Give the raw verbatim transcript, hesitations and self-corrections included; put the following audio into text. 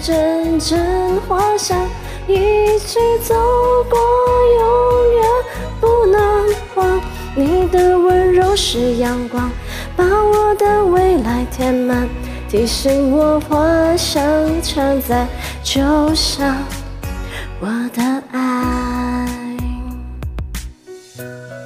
阵阵花香，一起走过，永远不能忘。你的温柔是阳光，把我的未来填满，提醒我花香常在，就像我的爱。